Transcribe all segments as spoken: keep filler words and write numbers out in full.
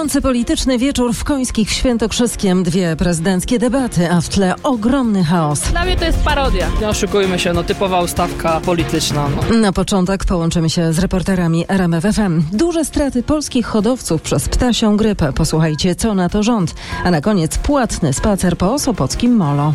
Gorący polityczny wieczór w Końskich w Świętokrzyskiem. Dwie prezydenckie debaty, a w tle ogromny chaos. Dla mnie to jest parodia. Nie oszukujmy się, no typowa ustawka polityczna. No. Na początek połączymy się z reporterami R M F F M. Duże straty polskich hodowców przez ptasią grypę. Posłuchajcie, co na to rząd. A na koniec płatny spacer po sopockim molo.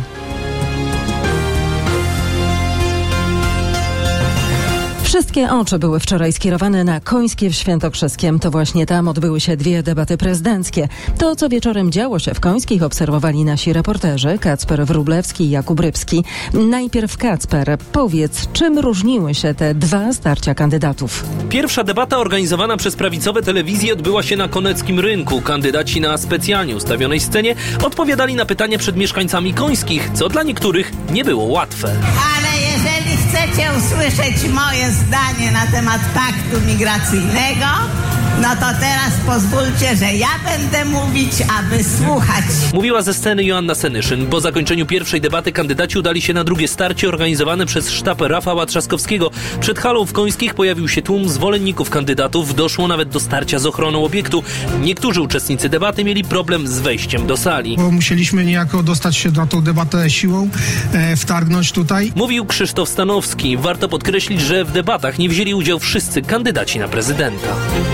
Wszystkie oczy były wczoraj skierowane na Końskie w Świętokrzyskiem. To właśnie tam odbyły się dwie debaty prezydenckie. To, co wieczorem działo się w Końskich, obserwowali nasi reporterzy Kacper Wróblewski i Jakub Rybski. Najpierw Kacper, powiedz, czym różniły się te dwa starcia kandydatów? Pierwsza debata organizowana przez prawicowe telewizje odbyła się na Koneckim Rynku. Kandydaci na specjalnie ustawionej scenie odpowiadali na pytania przed mieszkańcami Końskich, co dla niektórych nie było łatwe. Ale jeżeli chcecie usłyszeć moje zdanie na temat paktu migracyjnego, no to teraz pozwólcie, że ja będę mówić, a wy słuchać. Mówiła ze sceny Joanna Senyszyn. Po zakończeniu pierwszej debaty kandydaci udali się na drugie starcie organizowane przez sztab Rafała Trzaskowskiego. Przed halą w Końskich pojawił się tłum zwolenników kandydatów. Doszło nawet do starcia z ochroną obiektu. Niektórzy uczestnicy debaty mieli problem z wejściem do sali. Bo musieliśmy niejako dostać się na tą debatę siłą, e, wtargnąć tutaj. Mówił Krzysztof Stanowski. Warto podkreślić, że w debatach nie wzięli udział wszyscy kandydaci na prezydenta.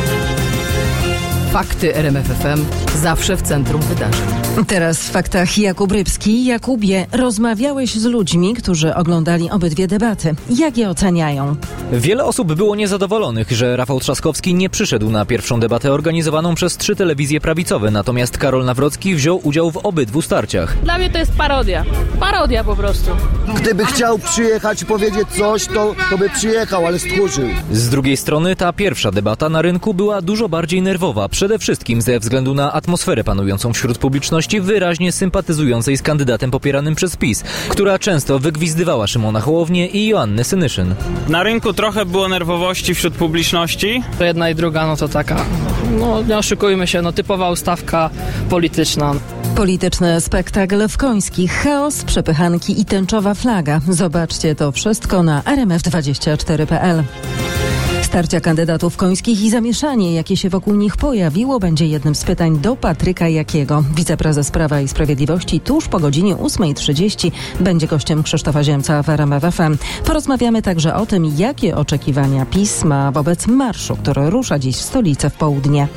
Fakty R M F F M zawsze w centrum wydarzeń. Teraz w faktach Jakub Rybski. Jakubie, rozmawiałeś z ludźmi, którzy oglądali obydwie debaty. Jak je oceniają? Wiele osób było niezadowolonych, że Rafał Trzaskowski nie przyszedł na pierwszą debatę organizowaną przez trzy telewizje prawicowe, natomiast Karol Nawrocki wziął udział w obydwu starciach. Dla mnie to jest parodia. Parodia po prostu. Gdyby chciał przyjechać i powiedzieć coś, to, to by przyjechał, ale stchórzył. Z drugiej strony ta pierwsza debata na rynku była dużo bardziej nerwowa, przede wszystkim ze względu na atmosferę panującą wśród publiczności, wyraźnie sympatyzującej z kandydatem popieranym przez PiS, która często wygwizdywała Szymona Hołownię i Joannę Senyszyn. Na rynku trochę było nerwowości wśród publiczności. Jedna i druga, no to taka, no nie oszukujmy się, no typowa ustawka polityczna. Polityczny spektakl w Końskich, chaos, przepychanki i tęczowa flaga. Zobaczcie to wszystko na R M F dwadzieścia cztery kropka p l. Starcia kandydatów Końskich i zamieszanie, jakie się wokół nich pojawiło, będzie jednym z pytań do Patryka Jakiego. Wiceprezes Prawa i Sprawiedliwości tuż po godzinie ósmej trzydzieści będzie gościem Krzysztofa Ziemca w R M F F M. Porozmawiamy także o tym, jakie oczekiwania PiS ma wobec marszu, który rusza dziś w stolicę w południe.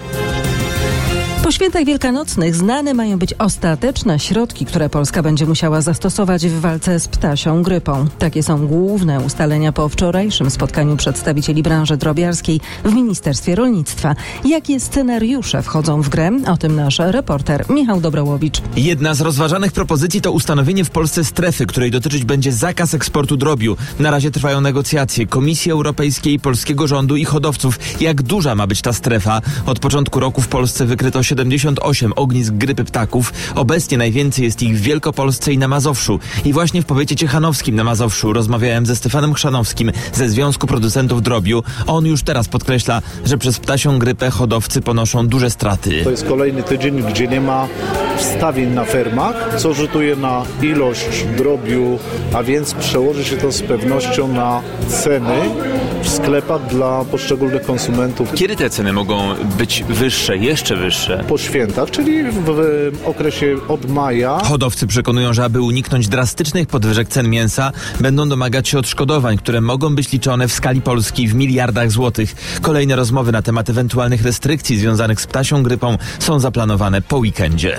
Po świętach wielkanocnych znane mają być ostateczne środki, które Polska będzie musiała zastosować w walce z ptasią grypą. Takie są główne ustalenia po wczorajszym spotkaniu przedstawicieli branży drobiarskiej w Ministerstwie Rolnictwa. Jakie scenariusze wchodzą w grę? O tym nasz reporter Michał Dobrołowicz. Jedna z rozważanych propozycji to ustanowienie w Polsce strefy, której dotyczyć będzie zakaz eksportu drobiu. Na razie trwają negocjacje Komisji Europejskiej, polskiego rządu i hodowców. Jak duża ma być ta strefa? Od początku roku w Polsce wykryto siedemdziesiąt osiem ognisk grypy ptaków. Obecnie najwięcej jest ich w Wielkopolsce i na Mazowszu. I właśnie w powiecie ciechanowskim na Mazowszu rozmawiałem ze Stefanem Chrzanowskim ze Związku Producentów Drobiu. On już teraz podkreśla, że przez ptasią grypę hodowcy ponoszą duże straty. To jest kolejny tydzień, gdzie nie ma wstawień na fermach, co rzutuje na ilość drobiu, a więc przełoży się to z pewnością na ceny w sklepach dla poszczególnych konsumentów. Kiedy te ceny mogą być wyższe, jeszcze wyższe? Po świętach, czyli w, w okresie od maja. Hodowcy przekonują, że aby uniknąć drastycznych podwyżek cen mięsa, będą domagać się odszkodowań, które mogą być liczone w skali Polski w miliardach złotych. Kolejne rozmowy na temat ewentualnych restrykcji związanych z ptasią grypą są zaplanowane po weekendzie.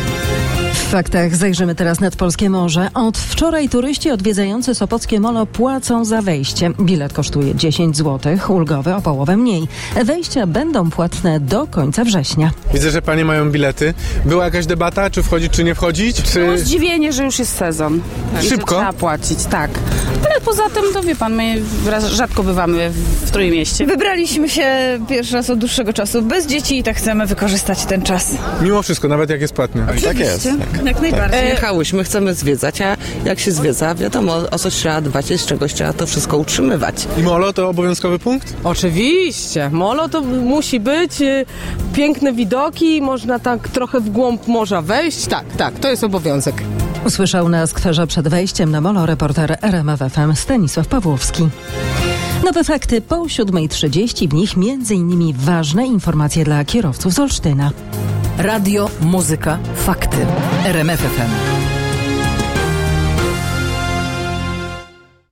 W faktach zajrzymy teraz nad polskie morze. Od wczoraj turyści odwiedzający Sopockie Molo płacą za wejście. Bilet kosztuje dziesięć złotych, ulgowy o połowę mniej. Wejścia będą płatne do końca września. Widzę, że panie mają bilety. Była jakaś debata, czy wchodzić, czy nie wchodzić? Czy... Było zdziwienie, że już jest sezon. Szybko? Trzeba płacić, tak. Ale poza tym, to wie pan, my rzadko bywamy w Trójmieście. Wybraliśmy się pierwszy raz od dłuższego czasu bez dzieci i tak chcemy wykorzystać ten czas. Mimo wszystko, nawet jak jest płatnie. Tak jest. Tak. Jak najbardziej. Tak. Jechałyśmy, chcemy zwiedzać, a jak się zwiedza, wiadomo, o coś trzeba dbać, z czegoś trzeba to wszystko utrzymywać. I molo to obowiązkowy punkt? Oczywiście. Molo to musi być, piękne widoki, można tak trochę w głąb morza wejść. Tak, tak, to jest obowiązek. Usłyszał na skwerze przed wejściem na molo reporter R M F F M Stanisław Pawłowski. Nowe fakty po siódmej trzydzieści, w nich między innymi ważne informacje dla kierowców z Olsztyna. Radio, muzyka, fakty. R M F F M.